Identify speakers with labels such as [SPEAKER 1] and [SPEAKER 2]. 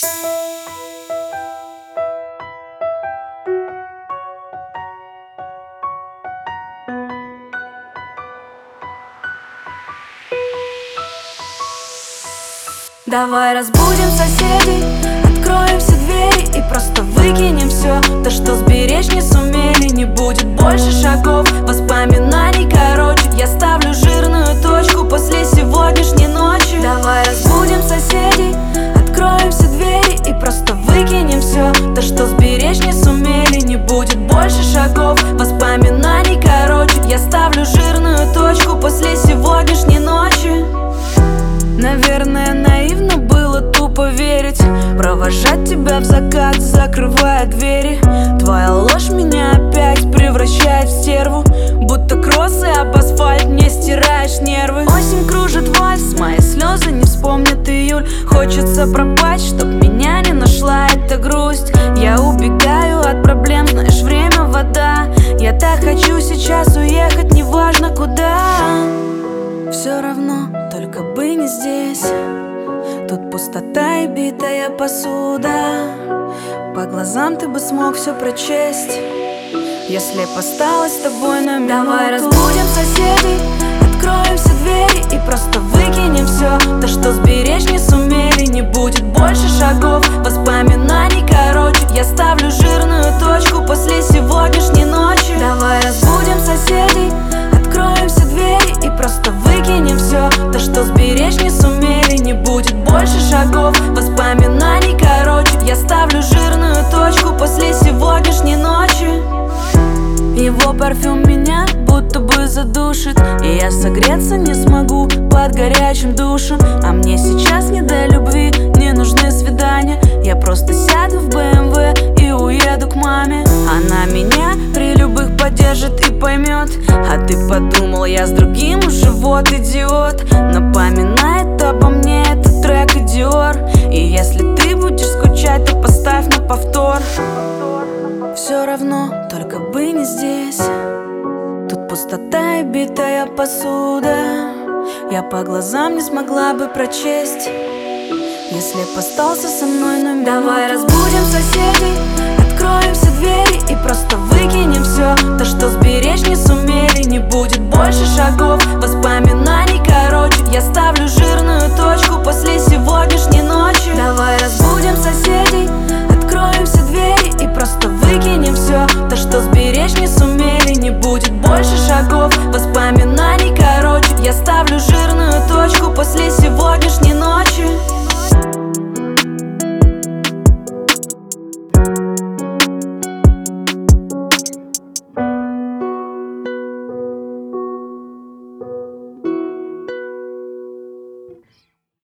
[SPEAKER 1] Давай разбудим соседей, откроем все двери и просто выкинем все. То, что сберечь не сумели, не будет больше шагов, воспоминаний короче. Я ставлю жирную точку после сегодняшней ночи. Давай разбудим соседей, откроем все двери и просто выкинем все. То, что сберечь не сумели, не будет больше шагов, воспоминаний короче. Я ставлю жирную точку после сегодняшней ночи. Наверное, наивно было тупо верить, провожать тебя в закат, закрывая двери. Твоя ложь меня опять превращает в стерву, будто кроссы об асфальт мне стираешь нервы. Осень кружит вальс, мои слезы не вспомнят июль. Хочется пропасть, чтоб меня не нашла эта грусть. Я убегаю от проблем, знаешь, время вода. Я так хочу сейчас уехать, неважно куда. Все равно, только бы не здесь. Тут пустота и битая посуда. По глазам ты бы смог все прочесть, если б осталась с тобой на минуту. Давай разбудим соседей, откроем все двери и просто выкинем все. То, что сберечь не сумели, не будет больше шагов, воспоминаний короче. Я ставлю жирную точку после сегодняшней ночи. Давай разбудим соседей, откроем все двери и просто выкинем все. То, что сберечь не сумели, не будет больше шагов, воспоминаний короче. Я ставлю жирную точку после сегодняшней ночи. Его парфюм меня будто бы задушит, и я согреться не смогу под горячим душем. А мне сейчас не до любви, не нужны свидания. Я просто сяду в БМВ и уеду к маме. Она меня при любых поддержит и поймет. А ты подумал, я с другим уже, вот идиот. Напоминает обо мне этот трек и Диор. И если ты будешь скучать, то поставь на повтор. Все равно, только бы не здесь. Тут пустота и битая посуда. Я по глазам не смогла бы прочесть, если б остался со мной на минуту. Давай разбудим соседей, откроем все двери и просто выкинем все. То, что сберечь не сумели, не будет больше шагов, воспоминаний короче. Я ставлю жирную точку после сегодняшней ночи. Давай разбудим соседей, откроем все двери и просто выкинем все. То, что сберечь не сумели, не будет больше шагов, воспоминаний короче. Я ставлю жирную